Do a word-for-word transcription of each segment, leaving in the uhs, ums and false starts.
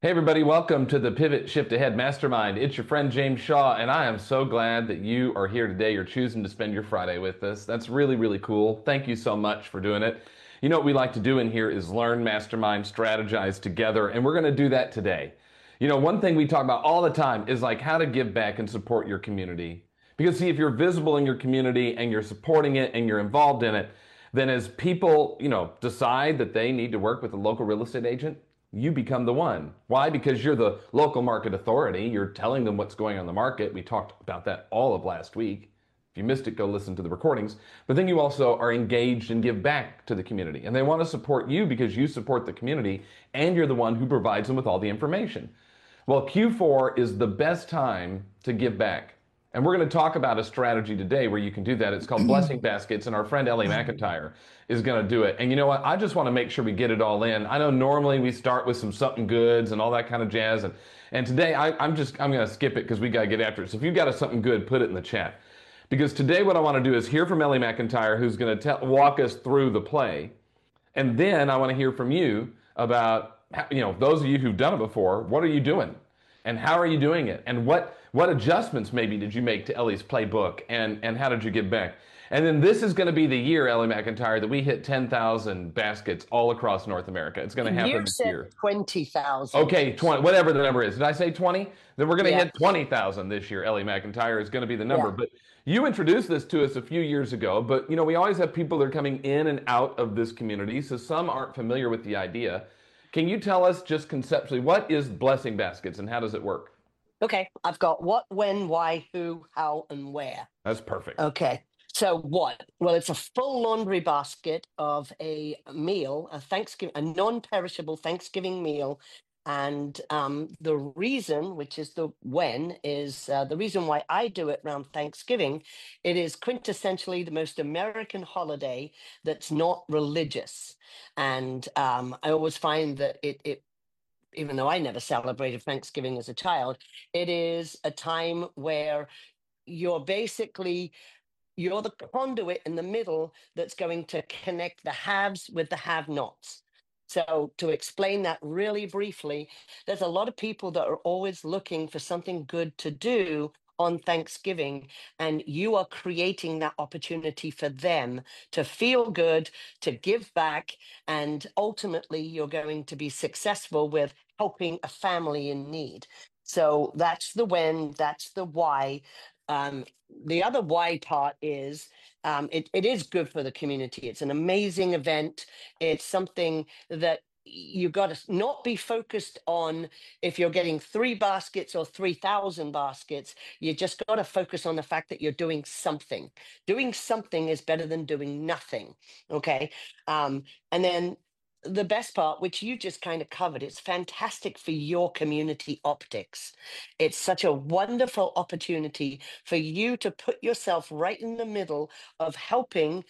Hey everybody, welcome to the Pivot Shift Ahead Mastermind. It's your friend James Shaw, and I am so glad that you are here today. You're choosing to spend your Friday with us. That's really, really cool. Thank you so much for doing it. You know what we like to do in here is learn, mastermind, strategize together, and we're going to do that today. You know, one thing we talk about all the time is like how to give back and support your community. Because see, if you're visible in your community and you're supporting it and you're involved in it, then as people, you know, decide that they need to work with a local real estate agent, you become the one. Why? Because you're the local market authority. You're telling them what's going on in the market. We talked about that all of last week. If you missed it, go listen to the recordings. But then you also are engaged and give back to the community. And they want to support you because you support the community and you're the one who provides them with all the information. Well, Q four is the best time to give back. And we're going to talk about a strategy today where you can do that. It's called Blessing Baskets, and our friend Ellie McIntyre is going to do it. And you know what? I just want to make sure we get it all in. I know normally we start with some something goods and all that kind of jazz. And, and today I, I'm just, I'm going to skip it because we got to get after it. So if you've got a something good, put it in the chat. Because today what I want to do is hear from Ellie McIntyre, who's going to walk us through the play. And then I want to hear from you about, you know, those of you who've done it before, what are you doing? And how are you doing it? And what, what adjustments maybe did you make to Ellie's playbook? And, and how did you give back? And then this is going to be the year, Ellie McIntyre, that we hit ten thousand baskets all across North America. It's going to happen You this said year. twenty thousand. Okay, twenty, whatever the number is. Did I say twenty? Then we're going to Yeah. hit twenty thousand this year. Ellie McIntyre is going to be the number. Yeah. But you introduced this to us a few years ago. But, you know, we always have people that are coming in and out of this community. So some aren't familiar with the idea. Can you tell us just conceptually, what is Blessing Baskets and how does it work? Okay. I've got what, when, why, who, how, and where. That's perfect. Okay. So what? Well, it's a full laundry basket of a meal, a Thanksgiving, a non-perishable Thanksgiving meal. And um, the reason, which is the when, is uh, the reason why I do it around Thanksgiving. It is quintessentially the most American holiday that's not religious. And um, I always find that it, it even though I never celebrated Thanksgiving as a child, it is a time where you're basically you're the conduit in the middle that's going to connect the haves with the have-nots. So to explain that really briefly, there's a lot of people that are always looking for something good to do on Thanksgiving, and you are creating that opportunity for them to feel good, to give back, and ultimately you're going to be successful with helping a family in need. So that's the when, that's the why. Um, the other why part is um, it, it is good for the community. It's an amazing event. It's something that you got to not be focused on if you're getting three baskets or three thousand baskets. You just got to focus on the fact that you're doing something. Doing something is better than doing nothing. Okay. Um, and then the best part, which you just kind of covered, it's fantastic for your community optics. It's such a wonderful opportunity for you to put yourself right in the middle of helping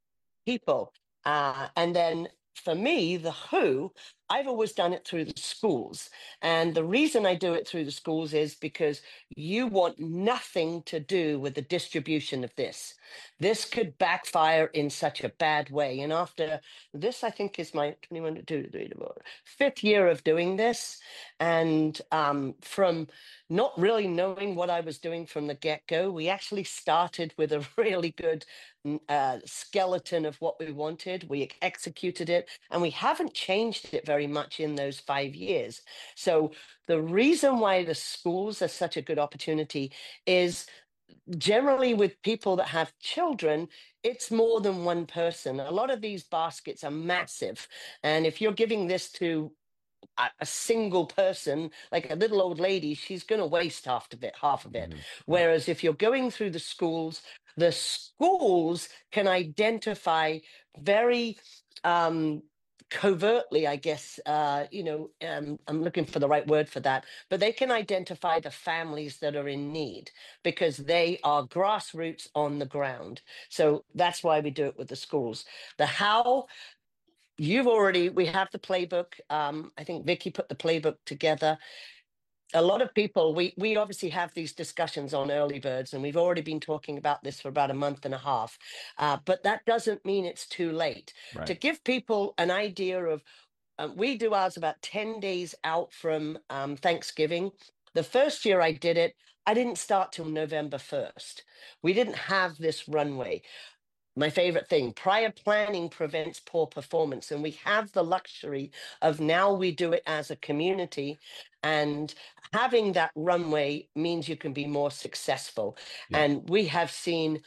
people. Uh, and then for me, the who, I've always done it through the schools. And the reason I do it through the schools is because you want nothing to do with the distribution of this. This could backfire in such a bad way. And after this, I think is my twenty-one to two to three to four, fifth year of doing this. And um, from not really knowing what I was doing from the get-go, we actually started with a really good uh, skeleton of what we wanted. We executed it, and we haven't changed it very much in those five years. So the reason why the schools are such a good opportunity is generally with people that have children, it's more than one person. A lot of these baskets are massive. And if you're giving this to a, a single person, like a little old lady, she's going to waste half of it, half of it. Mhm. Whereas if you're going through the schools, the schools can identify very um, covertly, I guess, uh, you know, um, I'm looking for the right word for that, but they can identify the families that are in need because they are grassroots on the ground. So that's why we do it with the schools. The how, you've already, we have the playbook. Um, I think Vicky put the playbook together. A lot of people, we we obviously have these discussions on early birds, and we've already been talking about this for about a month and a half. Uh, but that doesn't mean it's too late. To Right. give people an idea of um, we do ours about ten days out from um, Thanksgiving. The first year I did it, I didn't start till November first. We didn't have this runway. My favorite thing, prior planning prevents poor performance. And we have the luxury of now we do it as a community. And having that runway means you can be more successful. Yeah. And we have seen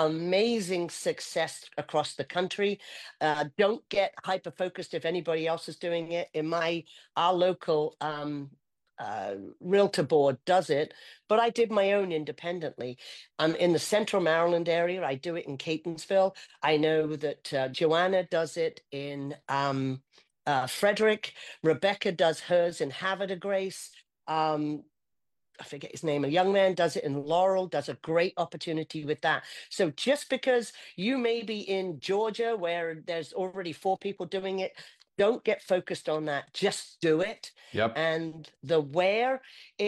amazing success across the country. Uh, don't get hyper focused if anybody else is doing it. In my, our local, um, uh, realtor board does it, but I did my own independently. I'm in the Central Maryland area. I do it in Catonsville. I know that uh, Joanna does it in um, uh, Frederick. Rebecca does hers in Havre de Grace. Um, I forget his name. A young man does it in Laurel, does a great opportunity with that. So just because you may be in Georgia where there's already four people doing it, don't get focused on that. Just do it. Yep. And the where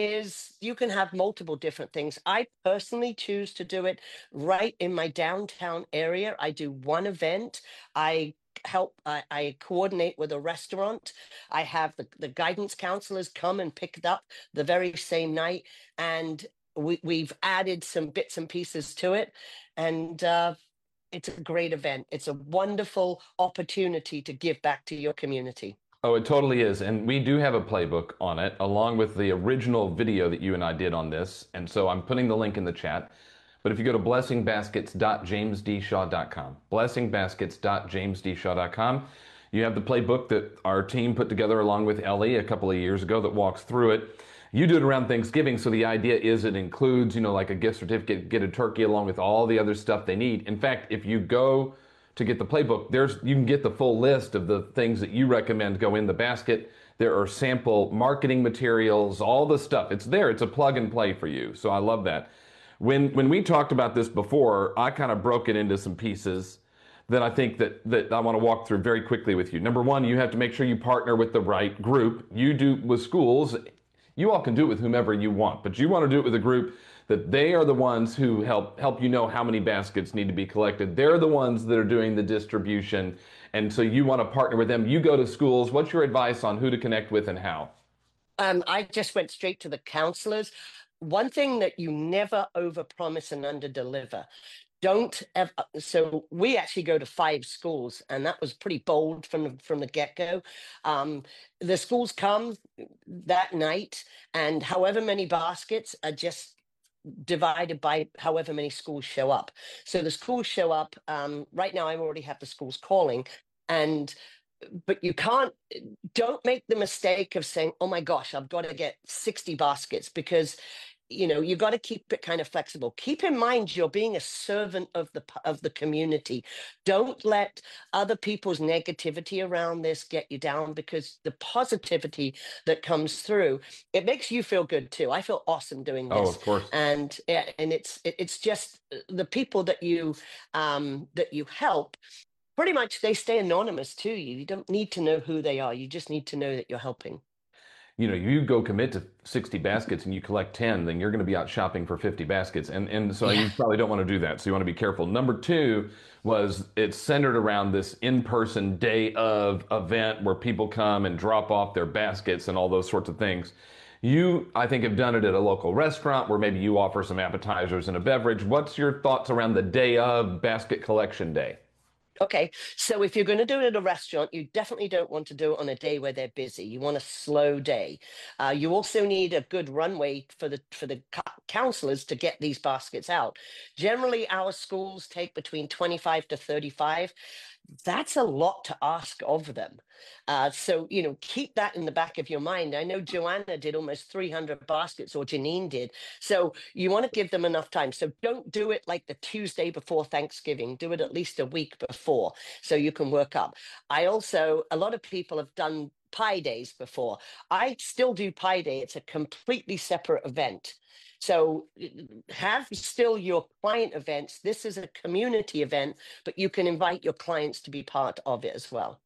is you can have multiple different things. I personally choose to do it right in my downtown area. I do one event. I help I, I coordinate with a restaurant. I have the, the guidance counselors come and pick it up the very same night, and we, we've added some bits and pieces to it, and uh, it's a great event. It's a wonderful opportunity to give back to your community. Oh, it totally is. And we do have a playbook on it, along with the original video that you and I did on this. And so I'm putting the link in the chat. But if you go to blessing baskets dot james d shaw dot com, blessing baskets dot james d shaw dot com, you have the playbook that our team put together along with Ellie a couple of years ago that walks through it. You do it around Thanksgiving, so the idea is it includes, you know, like a gift certificate, get a turkey along with all the other stuff they need. In fact, if you go to get the playbook, there's you can get the full list of the things that you recommend go in the basket. There are sample marketing materials, all the stuff. It's there. It's a plug and play for you. So I love that. When when we talked about this before, I kind of broke it into some pieces that I think that that I want to walk through very quickly with you. Number one, you have to make sure you partner with the right group. You do with schools. You all can do it with whomever you want, but you want to do it with a group that they are the ones who help help you know how many baskets need to be collected. They're the ones that are doing the distribution, and so you want to partner with them. You go to schools. What's your advice on who to connect with and how? Um, I just went straight to the counselors. One thing that you never overpromise and underdeliver. Don't ever. So we actually go to five schools, and that was pretty bold from the, from the get-go. Um, the schools come that night, and however many baskets are just divided by however many schools show up. So the schools show up. Um, right now, I already have the schools calling, and but you can't. Don't make the mistake of saying, "Oh my gosh, I've got to get sixty baskets," because you know you got to keep it kind of flexible. Keep in mind you're being a servant of the of the community. Don't let other people's negativity around this get you down, because the positivity that comes through, it makes you feel good too. I feel awesome doing Oh, this. of course. And and it's it's just the people that you um that you help, pretty much they stay anonymous to you. You don't need to know who they are. You just need to know that you're helping. You know, you go commit to sixty baskets and you collect ten, then you're going to be out shopping for fifty baskets. And, and so Yeah. you probably don't want to do that. So you want to be careful. Number two was it's centered around this in-person day of event where people come and drop off their baskets and all those sorts of things. You, I think, have done it at a local restaurant where maybe you offer some appetizers and a beverage. What's your thoughts around the day of basket collection day? Okay, so if you're going to do it at a restaurant, you definitely don't want to do it on a day where they're busy. You want a slow day. Uh, you also need a good runway for the for the counselors to get these baskets out. Generally, our schools take between twenty-five to thirty-five. That's a lot to ask of them. Uh, so, you know, keep that in the back of your mind. I know Joanna did almost three hundred baskets, or Janine did. So you want to give them enough time. So don't do it like the Tuesday before Thanksgiving. Do it at least a week before so you can work up. I also, a lot of people have done Pi Days before. I still do Pi Day. It's a completely separate event. So have still your client events. This is a community event, but you can invite your clients to be part of it as well.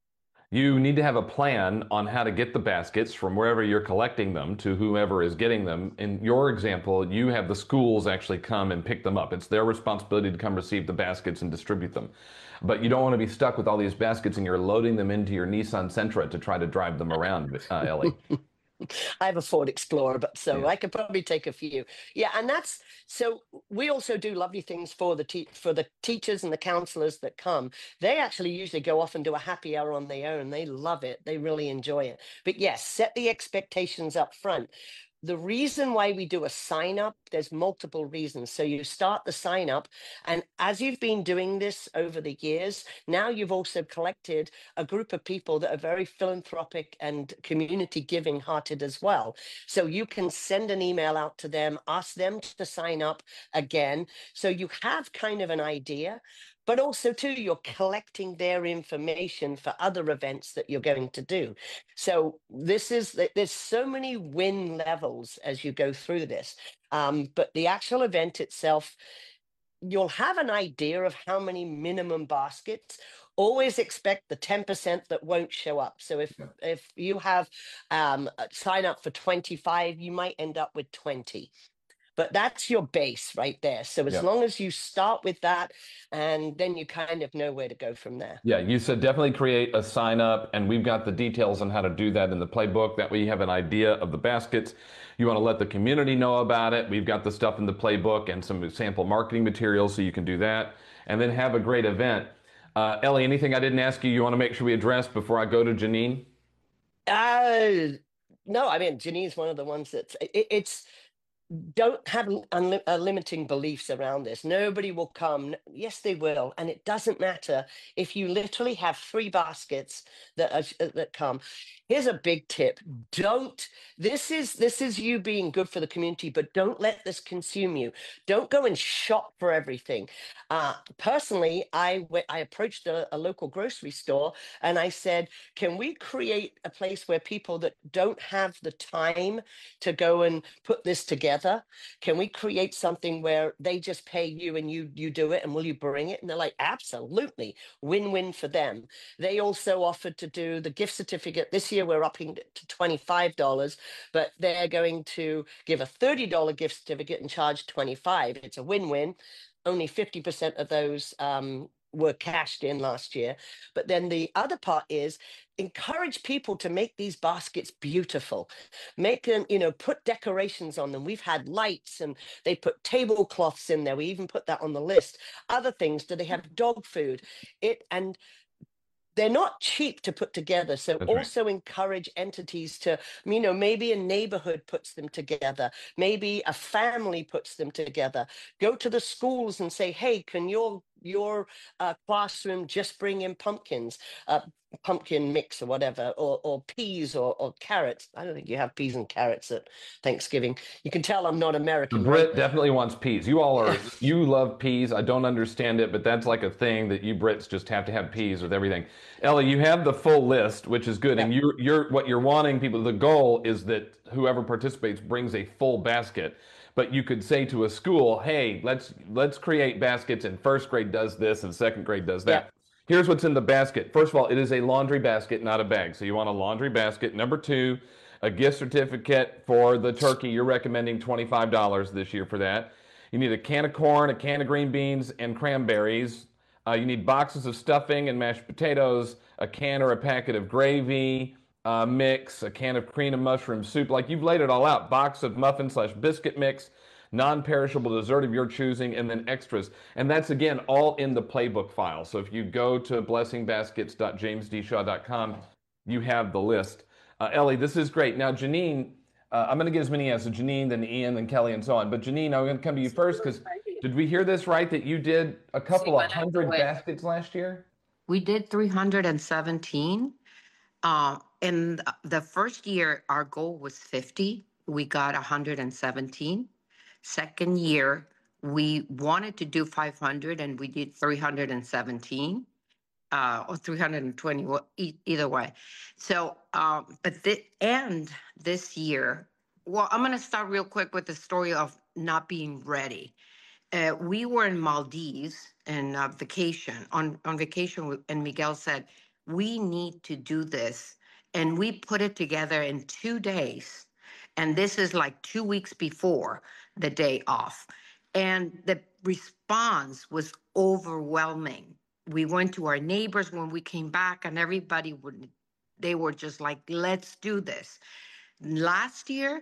You need to have a plan on how to get the baskets from wherever you're collecting them to whoever is getting them. In your example, you have the schools actually come and pick them up. It's their responsibility to come receive the baskets and distribute them. But you don't want to be stuck with all these baskets and you're loading them into your Nissan Sentra to try to drive them around, uh, Ellie. I have a Ford Explorer, but so Yeah. I could probably take a few. Yeah, and that's so we also do lovely things for the te- for the teachers and the counselors that come. They actually usually go off and do a happy hour on their own. They love it. They really enjoy it. But yes, set the expectations up front. The reason why we do a sign up, there's multiple reasons. So you start the sign up, and as you've been doing this over the years, now you've also collected a group of people that are very philanthropic and community giving hearted as well. So you can send an email out to them, ask them to sign up again. So you have kind of an idea, but also too, you're collecting their information for other events that you're going to do. So this is, there's so many win levels as you go through this. Um, but the actual event itself, you'll have an idea of how many minimum baskets. Always expect the ten percent that won't show up. So if Yeah. if you have um, a sign up for twenty-five, you might end up with twenty. But that's your base right there. So as Yeah. long as you start with that, and then you kind of know where to go from there. Yeah, you said definitely create a sign up, and we've got the details on how to do that in the playbook. That way you have an idea of the baskets. You want to let the community know about it. We've got the stuff in the playbook and some sample marketing materials so you can do that. And then have a great event. Uh, Ellie, anything I didn't ask you, you want to make sure we address before I go to Janine? Uh, no, I mean, Janine's one of the ones that's, it, it's, don't have unli- uh, limiting beliefs around this. Nobody will come. Yes, they will, and it doesn't matter if you literally have three baskets that are, uh, that come. Here's a big tip: don't. This is this is you being good for the community, but don't let this consume you. Don't go and shop for everything. Uh, personally, I went, I approached a, a local grocery store and I said, "Can we create a place where people that don't have the time to go and put this together, can we create something where they just pay you and you you do it, and will you bring it?" And they're like, absolutely, win-win for them. They also offered to do the gift certificate. This year we're upping it to twenty-five dollars, but they're going to give a thirty dollars gift certificate and charge twenty-five. It's a win-win. Only fifty percent of those um, were cashed in last year. But then the other part is encourage people to make these baskets beautiful. Make them, you know, put decorations on them. We've had lights and they put tablecloths in there. We even put that on the list. Other things, do they have dog food? It and they're not cheap to put together. So That's right. also encourage entities to, you know, maybe a neighborhood puts them together, maybe a family puts them together. Go to the schools and say, hey, can your your uh, classroom just bring in pumpkins, uh, pumpkin mix or whatever, or or peas or, or carrots. I don't think you have peas and carrots at Thanksgiving. You can tell I'm not The American, right? Brit definitely wants peas. You all are, you love peas. I don't understand it, but that's like a thing that you Brits just have to have peas with everything. Ellie, you have the full list, which is good. Yeah. And you're, you're, what you're wanting people, the goal is that whoever participates brings a full basket. But you could say to a school, hey, let's, let's create baskets, and first grade does this and second grade does Yeah. that. Here's what's in the basket. First of all, it is a laundry basket, not a bag. So you want a laundry basket. Number two, a gift certificate for the turkey. You're recommending twenty-five dollars this year for that. You need a can of corn, a can of green beans, and cranberries. Uh, you need boxes of stuffing and mashed potatoes, a can or a packet of gravy uh, mix, a can of cream and mushroom soup. Like, you've laid it all out. Box of muffin slash biscuit mix, non-perishable dessert of your choosing, and then extras. And that's, again, all in the playbook file. So if you go to blessing baskets dot james d shaw dot com, you have the list. Uh, Ellie, this is great. Now, Janine, uh, I'm going to get as many as so Janine, then Ian, then Kelly, and so on. But Janine, I'm going to come to you first because did we hear this right that you did a couple of hundred baskets last year? We did three hundred seventeen. Uh, in the first year, our goal was fifty. We got one hundred seventeen. Second year, we wanted to do five hundred and we did three hundred seventeen. Uh, or three hundred twenty, well, e- either way. So, um, but the and this year, well, I'm going to start real quick with the story of not being ready. Uh, we were in Maldives and uh, vacation on on vacation, with- and Miguel said, we need to do this. And we put it together in two days. And this is like two weeks before the day off. And the response was overwhelming. We went to our neighbors when we came back, and everybody would, they were just like, let's do this. Last year,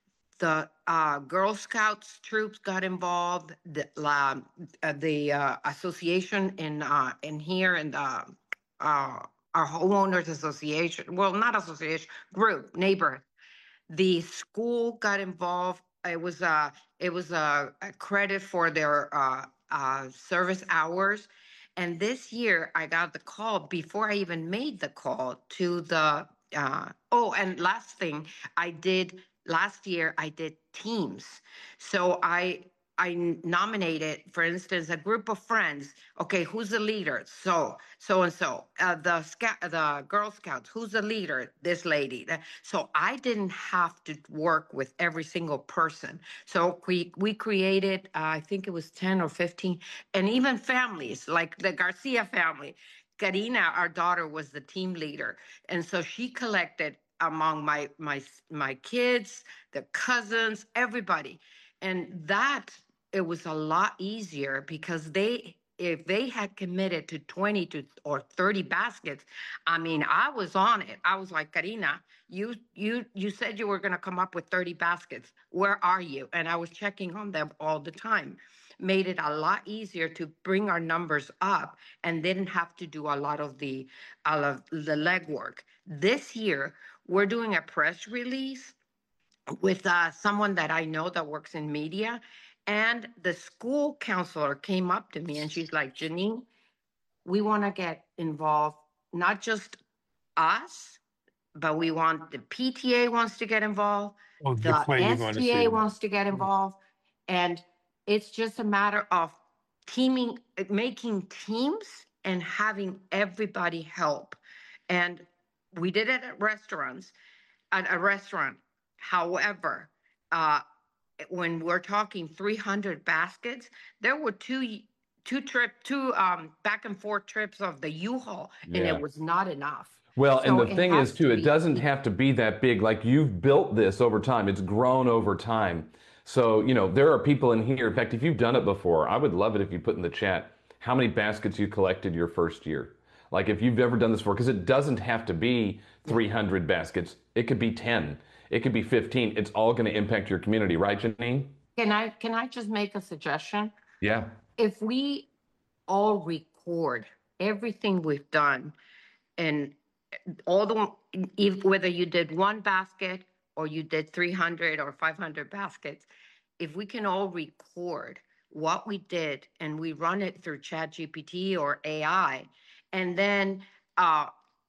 the uh, Girl Scouts troops got involved. The uh, the uh, association in uh, in here and the uh, our homeowners association. Well, not association group neighbor. The school got involved. It was a it was a, a credit for their uh, uh, service hours. And this year, I got the call before I even made the call to the. Uh, oh, and last thing, I did last year. I did teams, so I I nominated, for instance, a group of friends. Okay, who's the leader? So, so and so. Uh, the scout, the Girl Scouts. Who's the leader? This lady. So I didn't have to work with every single person. So we we created, uh, I think it was ten or fifteen, and even families like the Garcia family. Karina, our daughter, was the team leader, and so she collected among my my my kids, the cousins, everybody, and that it was a lot easier because they if they had committed to twenty to or thirty baskets, I mean, I was on it. I was like, Karina, you you you said you were going to come up with thirty baskets. Where are you? And I was checking on them all the time. Made it a lot easier to bring our numbers up and didn't have to do a lot of the all of the legwork. This year, we're doing a press release with uh, someone that I know that works in media. And the school counselor came up to me and she's like, Janine, we want to get involved, not just us, but we want the P T A wants to get involved, Oh, the the plan you're going to see. S T A wants to get involved. And it's just a matter of teaming, making teams and having everybody help. And we did it at restaurants, at a restaurant. However, uh, when we're talking three hundred baskets, there were two two trip two um back and forth trips of the U-Haul, and Yeah. it was not enough. Well, and So the it thing has is, too, to it be- doesn't have to be that big. Like, you've built this over time. It's grown over time. So, you know, there are people in here. In fact, if you've done it before, I would love it if you put in the chat how many baskets you collected your first year. Like, if you've ever done this before, because it doesn't have to be three hundred baskets. It could be ten. It could be fifteen. It's all going to impact your community, right, Janine? Can I can I just make a suggestion? Yeah. If we all record everything we've done and all the if, whether you did one basket or you did three hundred or five hundred baskets, if we can all record what we did and we run it through Chat G P T or A I, and then uh,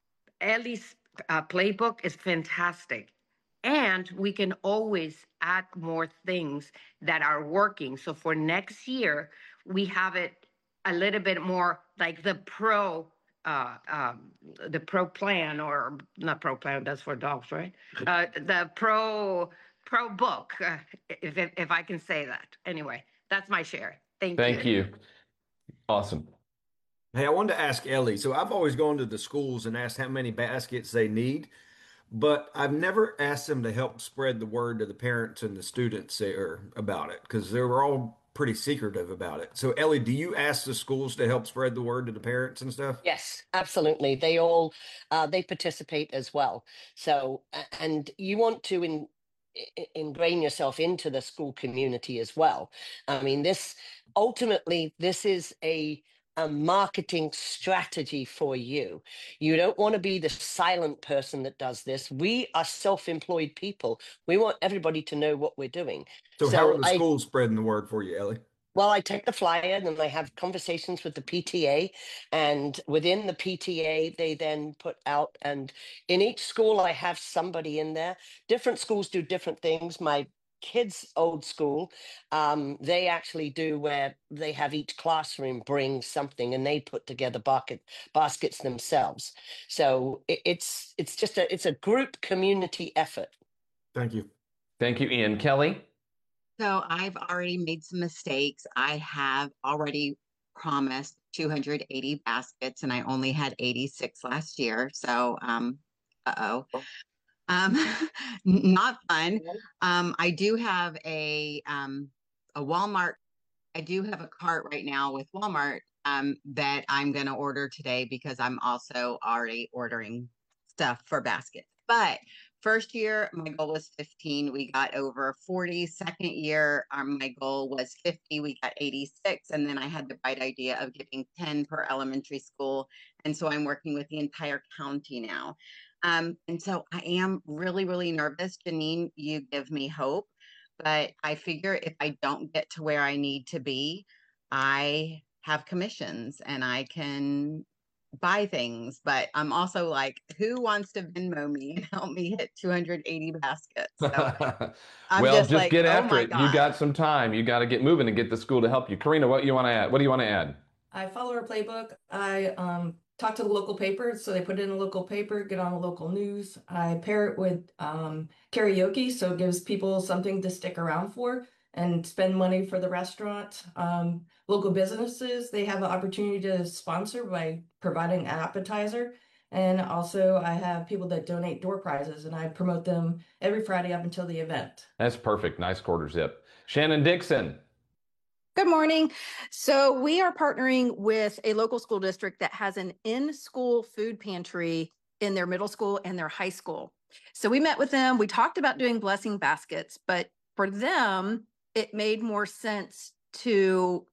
Ellie's uh, playbook is fantastic. And we can always add more things that are working. So for next year, we have it a little bit more like the pro, uh, um, the pro plan, or not pro plan, that's for dogs, right? Uh, the pro pro book, uh, if, if if I can say that. Anyway, that's my share. Thank you. Thank you. Awesome. Hey, I wanted to ask Ellie. So I've always gone to the schools and asked how many baskets they need, but I've never asked them to help spread the word to the parents and the students there about it because they were all pretty secretive about it. So Ellie, do you ask the schools to help spread the word to the parents and stuff? Yes, absolutely. They all uh, they participate as well. So, a- and you want to in, i- ingrain yourself into the school community as well. I mean, this ultimately this is a a marketing strategy for you. You don't want to be the silent person that does this. We are self-employed people. We want everybody to know what we're doing. So, how So are the I schools spreading the word for you, Ellie? Well, I take the flyer and then I have conversations with the P T A, and within the P T A, they then put out, and in each school, I have somebody in there. Different schools do different things. My kids' old school, um, they actually do where they have each classroom bring something and they put together bucket baskets themselves. So it, it's it's just a it's a group community effort. Thank you. Thank you, Ian. Kelly? So I've already made some mistakes. I have already promised two hundred eighty baskets, and I only had eighty-six last year. So, um, uh-oh. Um, not fun. Um, I do have a um, a Walmart. I do have a cart right now with Walmart um, that I'm going to order today because I'm also already ordering stuff for baskets. But first year, my goal was fifteen. We got over forty. Second year, um, my goal was fifty. We got eighty-six. And then I had the bright idea of getting ten per elementary school. And so I'm working with the entire county now. Um, and so I am really, really nervous. Janine, you give me hope. But I figure if I don't get to where I need to be, I have commissions and I can buy things. But I'm also like, who wants to Venmo me and help me hit two hundred eighty baskets? So I'm well, just, just like, get oh after my it. God. You got some time. You got to get moving and get the school to help you. Karina, what you want to add? What do you want to add? I follow our playbook. I um, talk to the local paper, so they put it in a local paper, get on the local news. I pair it with um, karaoke, so it gives people something to stick around for and spend money for the restaurant. Um, local businesses, they have an opportunity to sponsor by providing an appetizer. And also I have people that donate door prizes, and I promote them every Friday up until the event. That's perfect. Nice quarter zip. Shannon Dixon. Good morning. So we are partnering with a local school district that has an in-school food pantry in their middle school and their high school. So we met with them. We talked about doing blessing baskets, but for them, it made more sense to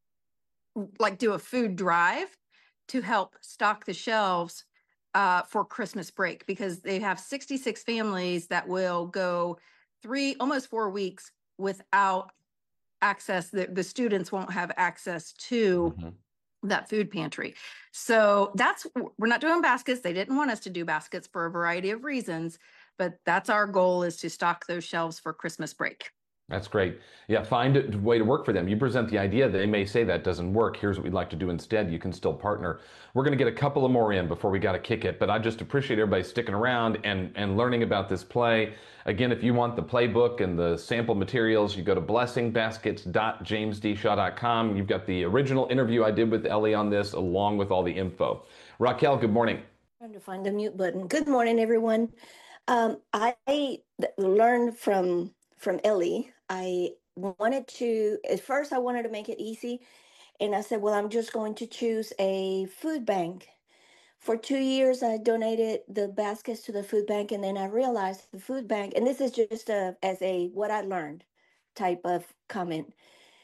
like do a food drive to help stock the shelves uh, for Christmas break, because they have sixty-six families that will go three, almost four weeks without access. The, the students won't have access to mm-hmm. that food pantry. So that's, we're not doing baskets. They didn't want us to do baskets for a variety of reasons, but that's our goal, is to stock those shelves for Christmas break. That's great. Yeah, find a way to work for them. You present the idea, they may say that doesn't work. Here's what we'd like to do instead. You can still partner. We're going to get a couple of more in before we got to kick it, but I just appreciate everybody sticking around and, and learning about this play. Again, if you want the playbook and the sample materials, you go to blessing baskets dot james d shaw dot com. You've got the original interview I did with Ellie on this, along with all the info. Raquel, good morning. Trying to find the mute button. Good morning, everyone. Um, I learned from from Ellie. I wanted to, at first I wanted to make it easy. And I said, well, I'm just going to choose a food bank. For two years, I donated the baskets to the food bank. And then I realized the food bank, and this is just a, as a, what I learned type of comment.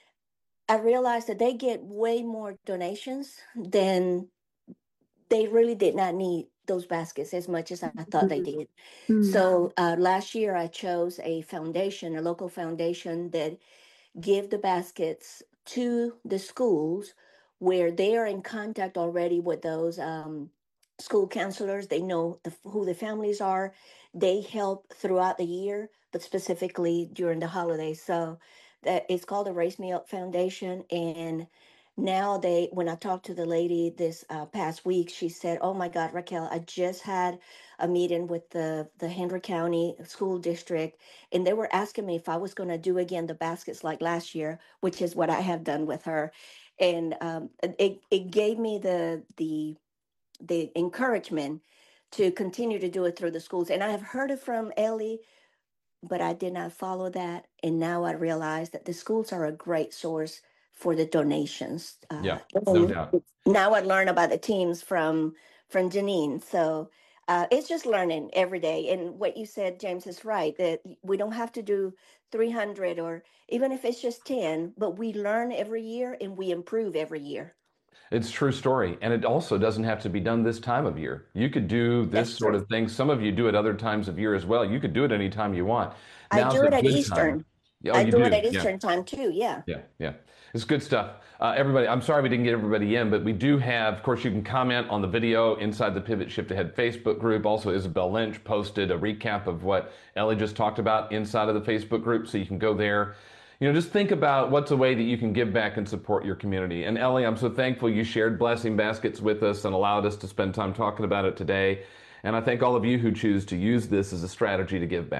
I realized that they get way more donations than they really did not need those baskets as much as I thought they did. Mm-hmm. So uh, last year I chose a foundation, a local foundation that give the baskets to the schools where they are in contact already with those um, school counselors. They know the, who the families are. They help throughout the year, but specifically during the holidays. So that it's called the Raise Me Up Foundation. And now they, when I talked to the lady this uh, past week, she said, oh my God, Raquel, I just had a meeting with the, the Hendrick County School District, and they were asking me if I was going to do again the baskets like last year, which is what I have done with her. And um, it, it gave me the, the, the encouragement to continue to do it through the schools. And I have heard it from Ellie, but I did not follow that. And now I realize that the schools are a great source for the donations. Uh, yeah, no doubt. Now I learn about the teams from from Janine. So uh, it's just learning every day. And what you said, James, is right, that we don't have to do three hundred or even if it's just ten, but we learn every year and we improve every year. It's a true story. And it also doesn't have to be done this time of year. You could do this That's sort true. of thing. Some of you do it other times of year as well. You could do it anytime you want. Now's I do it a at good Eastern. time. Oh, I you do, do it at yeah. Eastern time too, yeah. Yeah, yeah. It's good stuff. Uh, everybody, I'm sorry we didn't get everybody in, but we do have, of course, you can comment on the video inside the Pivot Shift Ahead Facebook group. Also, Isabel Lynch posted a recap of what Ellie just talked about inside of the Facebook group, so you can go there. You know, just think about what's a way that you can give back and support your community. And Ellie, I'm so thankful you shared Blessing Baskets with us and allowed us to spend time talking about it today. And I thank all of you who choose to use this as a strategy to give back.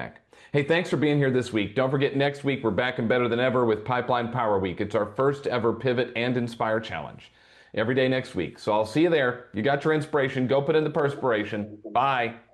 Hey, thanks for being here this week. Don't forget, next week we're back and better than ever with Pipeline Power Week. It's our first ever Pivot and Inspire Challenge. Every day next week. So I'll see you there. You got your inspiration. Go put in the perspiration. Bye.